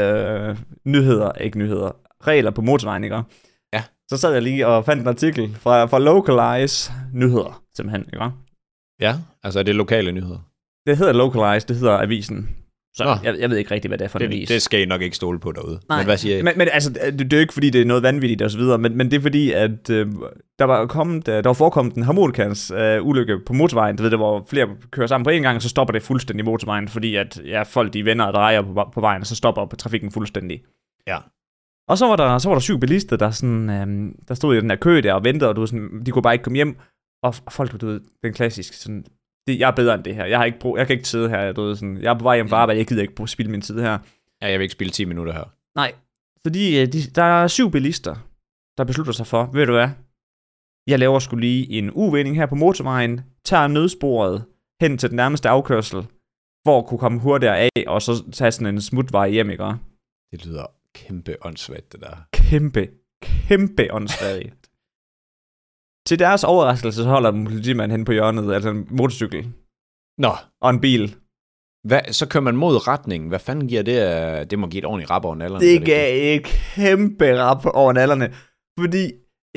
regler på motorvejen, ikke? Ja. Så sad jeg lige og fandt en artikel fra Localize nyheder, simpelthen, ikke? Ja, altså er det lokale nyheder? Det hedder Localize, det hedder avisen. Så jeg ved ikke rigtig, hvad det er for en vis. Det skal I nok ikke stole på derude. Nej. Men hvad siger I? Men altså, det er jo ikke, fordi det er noget vanvittigt og så videre, men det er fordi, at der var forekommet en harmonikans ulykke på motorvejen, hvor flere kører sammen på en gang, og så stopper det fuldstændig motorvejen, fordi at folk de vender og drejer på vejen, og så stopper trafikken fuldstændig. Ja. Og så var der 7 bilister, der stod i den der kø der og ventede, og de kunne bare ikke komme hjem, og folk, den klassiske sådan, jeg er bedre end det her. Jeg kan ikke sidde her. Jeg er på vej hjem fra arbejde. Jeg gider ikke spilde min tid her. Ja, jeg vil ikke spille 10 minutter her. Nej. Så der er 7 bilister, der beslutter sig for, ved du hvad? Jeg laver sgu lige en uvending her på motorvejen, tager nødsporet hen til den nærmeste afkørsel, for at kunne komme hurtigere af, og så tage sådan en smutvej hjem, ikke? Det lyder kæmpe åndssvagt, det der. Kæmpe åndssvagt. Til deres overraskelse, så holder en politimand hen på hjørnet, altså en motorcykel. Nå. Og en bil. Så kører man mod retningen. Hvad fanden giver det? Det må give et ordentligt rap over nallerne. Det gav et kæmpe rap over nallerne. Fordi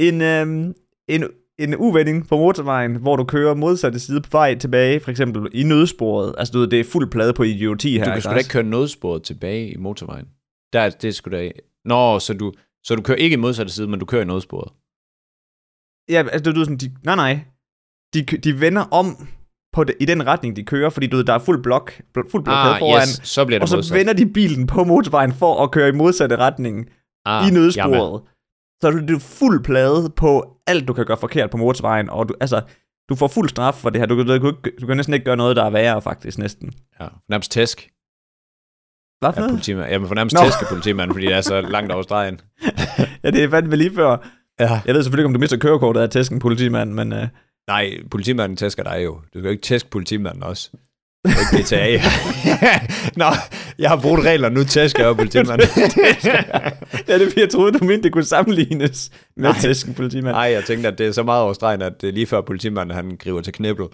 en uvending på motorvejen, hvor du kører modsatte side på vej tilbage, for eksempel i nødsporet. Altså det er fuld plade på idioti her. Du kan sgu da ikke køre nødsporet tilbage i motorvejen. Det er sgu da... Nå, så du kører ikke i modsatte side, men du kører i nødsporet. Ja, altså det er sådan, de vender om i den retning, de kører, fordi der er fuld blokade foran, yes, så bliver det og så modsat. vender de bilen på motorvejen for at køre i modsatte retning i nødsporet. Så det er fuld plade på alt, du kan gøre forkert på motorvejen, og du får fuld straf for det her. Du kan næsten ikke gøre noget, der er værre, faktisk, næsten. Ja, nærmest tæsk. Hvad for noget? Jeg må fornærmest tæske politimanden, fordi det er så langt over stregen. Ja, det er fandme lige før. Ja. Jeg ved selvfølgelig ikke, om du mister kørekortet af tæsken politimanden, men... Nej, politimanden tæsker dig jo. Du kan jo ikke tæske politimanden også. Det er ikke GTA. Nå, jeg har brugt regler, nu tæsker jeg politimanden. Ja, det er fordi, jeg troede, du mente, det kunne sammenlignes med tæsken politimanden. Nej, jeg tænkte, at det er så meget over stregen, at lige før politimanden, han griber til knibbel.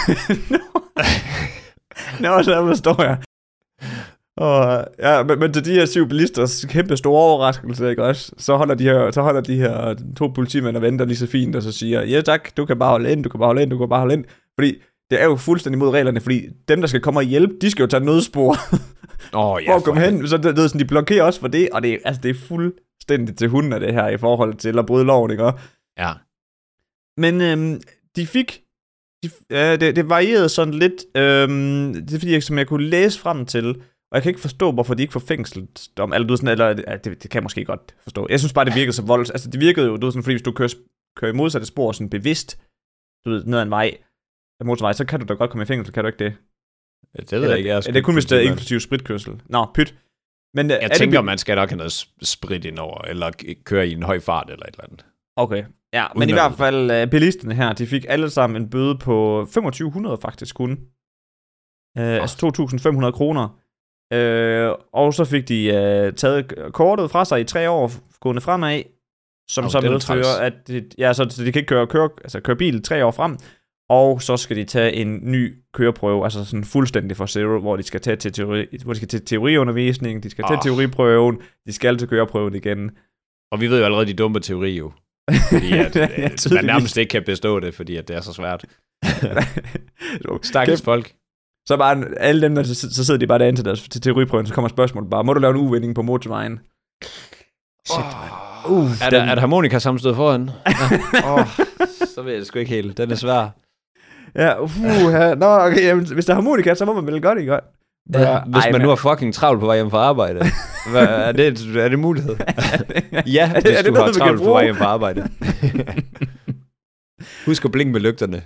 Nå, så forstår jeg. Og, ja, men til de her 7 bilisters kæmpe store overraskelse, ikke også? Så holder de her 2 politimænd og venter lige så fint, og så siger, ja tak, du kan bare holde ind. Fordi det er jo fuldstændig mod reglerne, fordi dem, der skal komme og hjælpe, de skal jo tage nødspor for at komme hen. Så de blokerer også for det, og det er fuldstændig til hunden af det her, i forhold til at bryde loven, ikke? Ja. Men det varierede sådan lidt, det er fordi, som jeg kunne læse frem til. Og jeg kan ikke forstå, hvorfor de ikke får fængselsdom. Det kan jeg måske godt forstå. Jeg synes bare, det virkede så volds. Altså, det virkede jo, fordi hvis du kører i modsatte spor sådan bevidst, ned ad en motorvej, så kan du da godt komme i fængsel, kan du ikke det? Det ved jeg ikke. Det er kun, hvis det er inklusiv spritkørsel. Nå, pyt. Men, jeg tænker, man skal nok have noget sprit indover, eller køre i en høj fart, eller et eller andet. Okay, ja, men i hvert fald, bilisterne her, de fik alle sammen en bøde på 2.500 faktisk kun. Altså 2.500 kroner. Og så fik de taget kortet fra sig i 3 år gående fremad, som så medfører, at så de kan ikke køre bil 3 år frem, og så skal de tage en ny køreprøve, altså sådan fuldstændig for zero, hvor de skal tage til teoriundervisning, de skal tage teoriprøven, de skal til køreprøven igen. Og vi ved jo allerede, de dumper teori jo. Fordi at, man nærmest ikke kan bestå det, fordi at det er så svært. Stakkels folk. Så bare alle dem, så sidder de bare derinde til teoriprøven, så kommer spørgsmålet bare, må du lave en uvending på motorvejen? Shit, man. Er der harmonika sammenstød foran? Så ved jeg det sgu ikke helt. Den er svær. Ja, nå, okay, jamen, hvis der er harmonika, så må man vel godt, ikke godt? Hvis man nu er fucking travlt på vej hjem fra arbejde. Er det mulighed? Ja, hvis du har travlt på vej hjem fra arbejde. Husk at blinke med lygterne.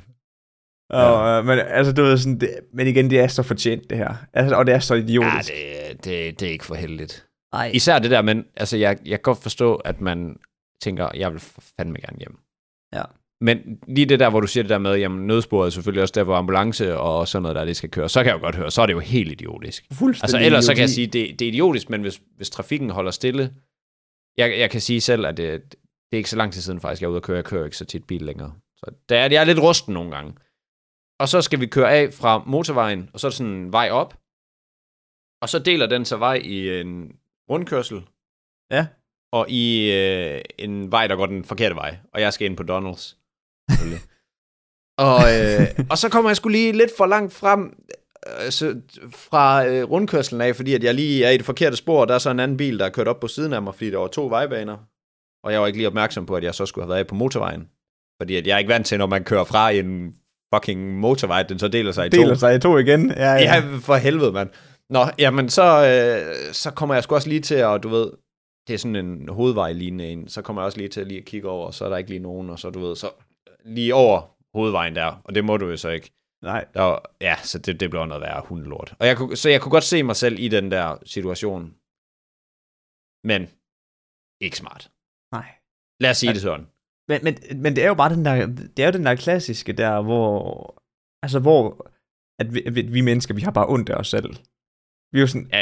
Men altså, du ved sådan, men igen, det er så fortjent, det her. Altså, og det er så idiotisk. Ja, det er ikke for heldigt. Ej. Især det der, men altså, jeg kan godt forstå, at man tænker, jeg vil fandme gerne hjem. Ja. Men lige det der, hvor du siger det der med, jamen nødsporet er selvfølgelig også der, hvor ambulance og sådan noget der, det skal køre, så kan jeg jo godt høre, så er det jo helt idiotisk. Altså ellers så kan jeg sige, det er idiotisk, men hvis trafikken holder stille, jeg kan sige selv, at det er ikke så lang tid siden faktisk, jeg er ude at køre, jeg kører ikke så tit bil længere. Så jeg er lidt rusten nogle gange. Og så skal vi køre af fra motorvejen, og så er det sådan en vej op, og så deler den sig vej i en rundkørsel, ja, og i en vej, der går den forkerte vej, og jeg skal ind på Donalds. Og så kommer jeg sgu lige lidt for langt frem, fra rundkørslen af, fordi at jeg lige er i det forkerte spor, og der er så en anden bil, der er kørt op på siden af mig, fordi der var 2 vejbaner, og jeg var ikke lige opmærksom på, at jeg så skulle have været af på motorvejen, fordi at jeg er ikke vant til, når man kører fra en fucking motorvej, den så deler sig i 2. Deler sig i 2 igen? Ja, for helvede, mand. Nå, jamen så kommer jeg sgu også lige til at, du ved, det er sådan en hovedvej lignende en, så kommer jeg også lige til at lige at kigge over, så er der ikke lige nogen, og så du ved, så lige over hovedvejen der, og det må du jo så ikke. Nej. Så det blev noget værre hundelort. Og jeg kunne godt se mig selv i den der situation, men ikke smart. Nej. Lad os sige det sådan. Men det er jo bare den der klassiske der, hvor at vi mennesker, vi har bare ondt af os selv. Vi er jo sådan,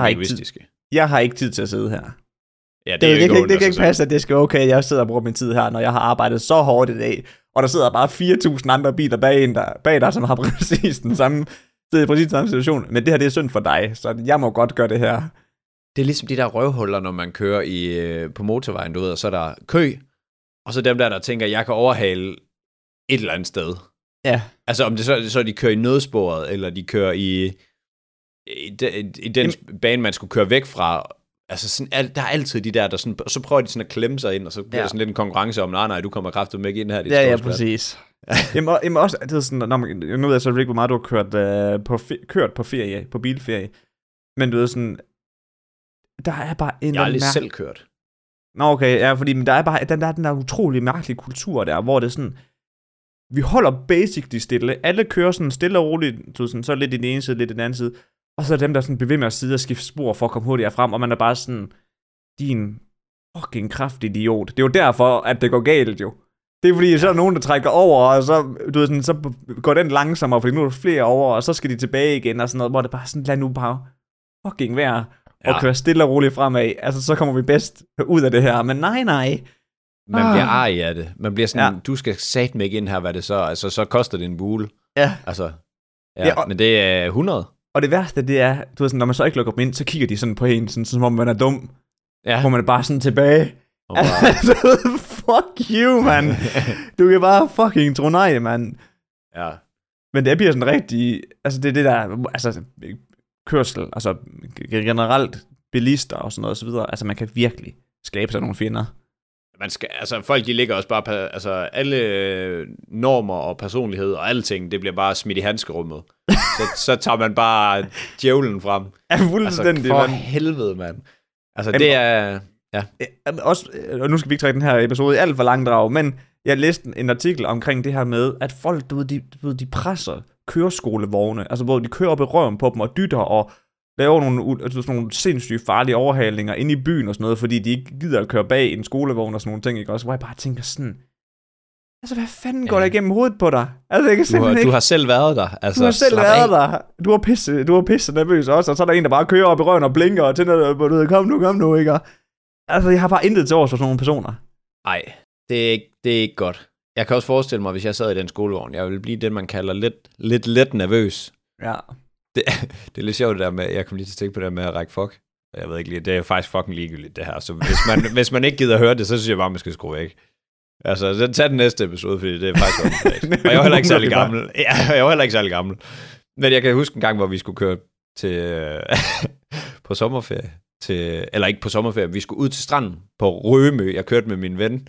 jeg har ikke tid til at sidde her. Ja, det kan ikke passe, at det skal okay, at jeg sidder og bruger min tid her, når jeg har arbejdet så hårdt i dag, og der sidder bare 4.000 andre biler bag dig, som har præcis den samme situation. Men det her, det er synd for dig, så jeg må godt gøre det her. Det er ligesom de der røvhuller, når man kører på motorvejen, du ved, og så er der kø, og så dem der tænker, jeg kan overhale et eller andet sted. Ja. Altså om det så de kører i nødsporet, eller de kører i den bane, man skulle køre væk fra. Altså sådan, der er altid de der sådan, og så prøver de sådan at klemme sig ind, og så bliver der sådan lidt en konkurrence om, nej, du kommer kraftigt med ind her. Ja, præcis. Jamen også, det er sådan, nu ved jeg så ikke, hvor meget du har kørt på ferie, på bilferie, men du ved sådan, der er bare en... Jeg har aldrig selv kørt. Nå, okay, ja, fordi der er bare den der utrolig mærkelige kultur der, hvor det er sådan, vi holder basically stille, alle kører sådan stille og roligt, så lidt i den ene side, lidt i den anden side, og så er dem, der sådan bevæger med at sidde og skifte spor for at komme hurtigere frem, og man er bare sådan, din fucking kraftig idiot. Det er jo derfor, at det går galt jo. Det er fordi, så er der nogen, der trækker over, og så, du ved, sådan, så går den langsommere, fordi nu er der flere over, og så skal de tilbage igen, og sådan noget, hvor det bare sådan, lad nu bare fucking være, og køre stille og roligt fremad. Altså, så kommer vi bedst ud af det her, men nej. Man bliver arg af det. Man bliver sådan, du skal satme ikke ind her, hvad det så, altså, så koster det en bule. Ja. Altså, men det er 100. Og det værste, det er, du ved sådan, når man så ikke lukker dem ind, så kigger de sådan på en, sådan, som om man er dum. Ja. Hvor man er bare sådan tilbage. Altså, fuck you, man. Du kan bare fucking tro nej, man. Ja. Men det bliver sådan rigtig, altså det er det der, altså kørsel, altså generelt bilister og sådan noget og så videre, altså man kan virkelig skabe sig nogle fjender. Man skal, altså folk de ligger også bare, altså alle normer og personlighed og alting, det bliver bare smidt i handskerummet. så tager man bare djævlen frem. Ja, fuldstændig. Altså for helvede, mand. Altså det er, ja. Også, og nu skal vi ikke trække den her episode i alt for langdrag, men jeg læste en artikel omkring det her med, at folk, de presser køreskolevogne, altså hvor de kører op i røven på dem og dytter og laver nogle sindssygt farlige overhalinger inde i byen og sådan noget, fordi de ikke gider at køre bag en skolevogn og sådan nogle ting, ikke også? Hvor jeg bare tænker sådan, altså hvad fanden går der igennem hovedet på dig? Altså, jeg kan du har selv været der. Altså, du har selv været der. Du var pisse nervøs også, og så er der en, der bare kører op i røven og blinker og tænder på, du ved, kom nu, ikke? Altså, jeg har bare intet til overs for sådan nogle personer. Nej, det er ikke godt. Jeg kan også forestille mig, hvis jeg sad i den skolevogn, jeg ville blive det, man kalder lidt nervøs. Ja. Det er lidt sjovt det der med, jeg kom lige til at tænke på det der med at række fuck. Jeg ved ikke lige, det er faktisk fucking ligegyldigt det her. Så hvis man ikke gider at høre det, så synes jeg bare, man skal skrue væk. Altså, tag den næste episode, fordi det er faktisk godt. Og jeg var heller ikke særlig gammel. Ja, jeg var heller ikke særlig gammel. Men jeg kan huske en gang, hvor vi skulle køre til på sommerferie. Eller ikke på sommerferie, vi skulle ud til stranden på Rømø. Jeg kørte med min ven.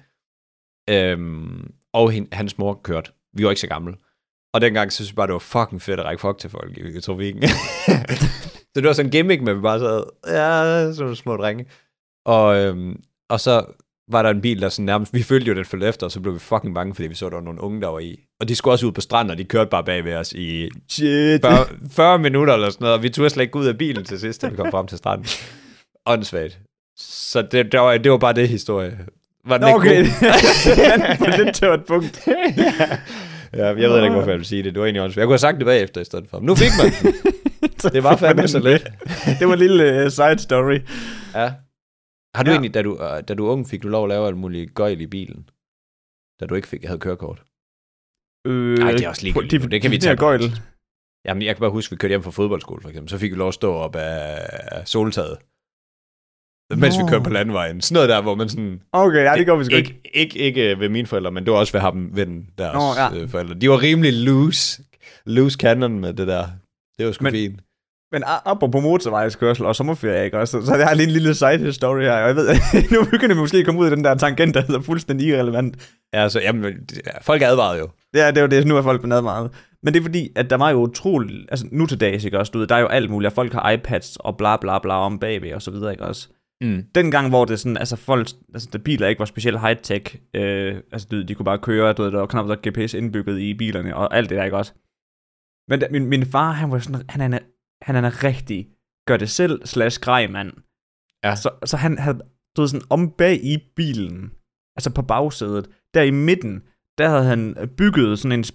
Og hans mor kørte. Vi var ikke så gamle. Og dengang, så synes jeg bare, det var fucking fedt at række fuck til folk i trafikken. Så det var sådan en gimmick med, at vi bare sad, ja, sådan små drenge. Og så var der en bil, der sådan nærmest, vi følte jo, den følte efter, og så blev vi fucking bange, fordi vi så, der var nogle unge, der var i. Og de skulle også ud på stranden, og de kørte bare bag ved os i 40 minutter eller sådan noget, og vi turde slet ikke gå ud af bilen til sidst, da vi kom frem til stranden. Åndssvagt. Så det var bare det historie. Var den okay. Ikke god? Det er lidt tørt punkt. Ja, jeg ved ikke, hvorfor jeg vil sige det. Det var egentlig åndssvagt. Jeg kunne have sagt det bagefter i stedet for. Nu fik man den. Det var fandme så let. Det var en lille side story. Ja. Har du egentlig, da du ung, fik du lov at lave alt muligt gøjl i bilen? Da du ikke havde kørekort? Nej, det er også ligegyldigt. Det kan vi tage gøjl. Jamen, jeg kan bare huske, at vi kørte hjem fra fodboldskole, for eksempel. Så fik vi lov at stå op af soltaget. Mens vi kørte på landvejen. Sådan noget der, hvor man sådan... Okay, ja, det går vi sgu ikke ved mine forældre, men det var også ved ham, ved deres forældre. De var rimelig loose cannon med det der. Det var sgu fint. Men apropos motorvejskørsel og sommerferie, ikke også? Så jeg har lige en lille side story her, og jeg ved, nu begynder vi måske at komme ud af den der tangent, der hedder fuldstændig irrelevant. Ja, altså, jamen, folk advarede jo. Ja, det er jo det, nu er folk blevet advaret. Men det er fordi, at der var jo utroligt, altså nu til dags, ikke også? Der er jo alt muligt, og folk har iPads og bla bla bla om bagved og så videre, ikke også? Den gang, hvor det sådan, altså folk, altså der biler ikke var specielt high-tech, altså de kunne bare køre, der var knap nok GPS indbygget i bilerne, og alt det der, ikke også? Men min far, han var sådan, han er en rigtig gør det selv / grej mand. Ja. Så han havde stået sådan om bag i bilen, altså på bagsædet, der i midten, der havde han bygget sådan en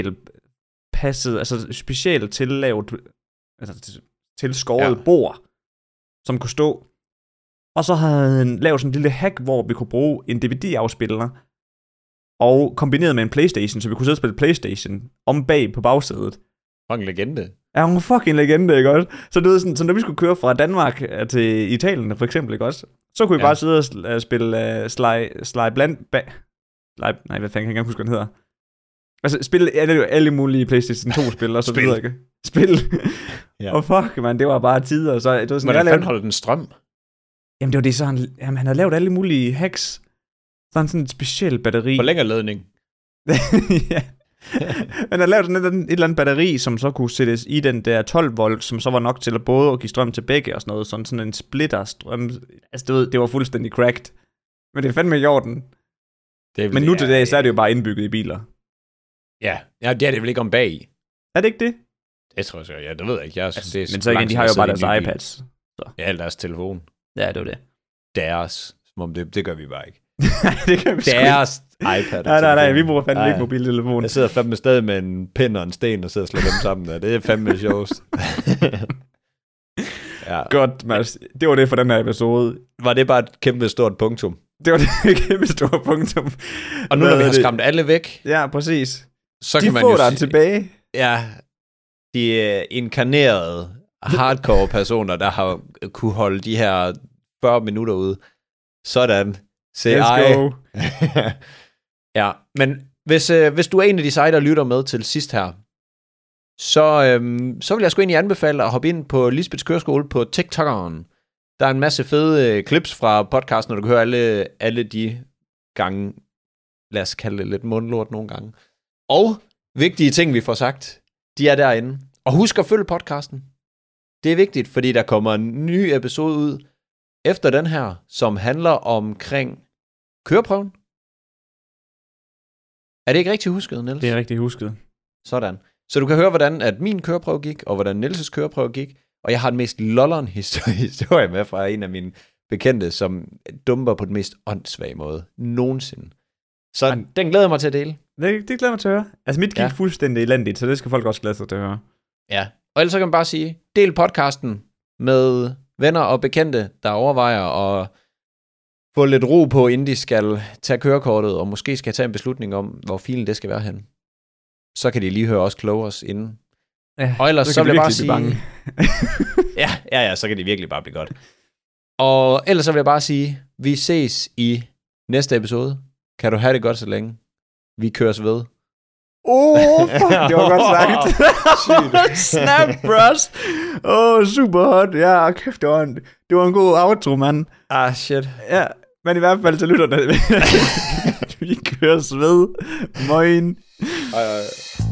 specielt tillavet, altså tilskåret bord, som kunne stå. Og så havde han lavet sådan en lille hack, hvor vi kunne bruge en DVD-afspiller, og kombineret med en PlayStation, så vi kunne sidde og spille PlayStation om bag på bagsædet. Fucking legende. Ja, hun er fucking legende, ikke også? Så det var sådan, så når vi skulle køre fra Danmark til Italien, for eksempel, ikke også? Så kunne vi bare sidde og spille Sly Bland... Nej, hvad fanden, kan jeg ikke huske, hvad den hedder. Altså, spille alle mulige PlayStation 2-spil, og så videre, ikke? Spil. Ja. Og fuck, man, det var bare tider. Så det var sådan, hvordan fanden holdt den strøm? Jamen, det var det, så han havde lavet alle mulige hacks. Sådan et specielt batteri. Forlænger ledning. Ja. Han havde lavet sådan et eller andet batteri, som så kunne sættes i den der 12 volt, som så var nok til at både give strøm til begge og sådan noget. Sådan en splitter strøm. Altså, det var fuldstændig cracked. Men det er fandme i orden. Men nu til dag, så er det jo bare indbygget i biler. Ja, det er det vel ikke om bag i. Er det ikke det? Det tror jeg så, ja, det ved jeg ikke. Men så igen, de har jo bare deres iPads. Så. Ja, eller deres telefon. Ja, det var det. Deres. Som om det gør vi bare ikke. Det kan vi deres iPad. Nej, vi bruger fandme ikke mobiltelefon. Jeg sidder fandme stadig med en pind og en sten og sidder og slår dem sammen. Der. Det er fandme sjovt. Ja. Godt, Mads. Det var det for den her episode. Var det bare et kæmpe stort punktum? Det var det et kæmpe stort punktum. Og nu når vi har skræmt alle væk. Ja, præcis. Så de kan man får jo dig tilbage. Ja, de inkarnerede hardcore personer, der har kunne holde de her 40 minutter ude. Sådan. Let's go. Ja, men hvis du er en af de seje, der lytter med til sidst her, så vil jeg sgu egentlig anbefale dig at hoppe ind på Lisbeths Køreskole på TikTok'eren. Der er en masse fede clips fra podcasten, når du kan høre alle de gange, lad os kalde det lidt mundlort nogle gange. Og vigtige ting, vi får sagt, de er derinde. Og husk at følge podcasten. Det er vigtigt, fordi der kommer en ny episode ud efter den her, som handler omkring køreprøven. Er det ikke rigtigt husket, Niels? Det er rigtigt husket. Sådan. Så du kan høre, hvordan at min køreprøve gik, og hvordan Niels' køreprøve gik. Og jeg har den mest lolleren historie med fra en af mine bekendte, som dumper på den mest åndssvage måde nogensinde. Så den glæder jeg mig til at dele. Det glæder mig til at høre. Altså mit gik fuldstændig elendigt, så det skal folk også glæde sig til at høre. Ja, og ellers så kan man bare sige, del podcasten med venner og bekendte, der overvejer at få lidt ro på, inden de skal tage kørekortet, og måske skal tage en beslutning om, hvor filen det skal være hen. Så kan de lige høre os kloge os inden. Ja, og ellers så vil jeg bare sige... ja, så kan det virkelig bare blive godt. Og ellers så vil jeg bare sige, vi ses i næste episode. Kan du have det godt så længe? Vi køres ved. Fuck, det var godt sagt. Snap, bros. Super hot. Ja, kæft, det var en god outro, mand. Shit. Ja, men i hvert fald til lytterne. Vi køres ved. Moin. Ej.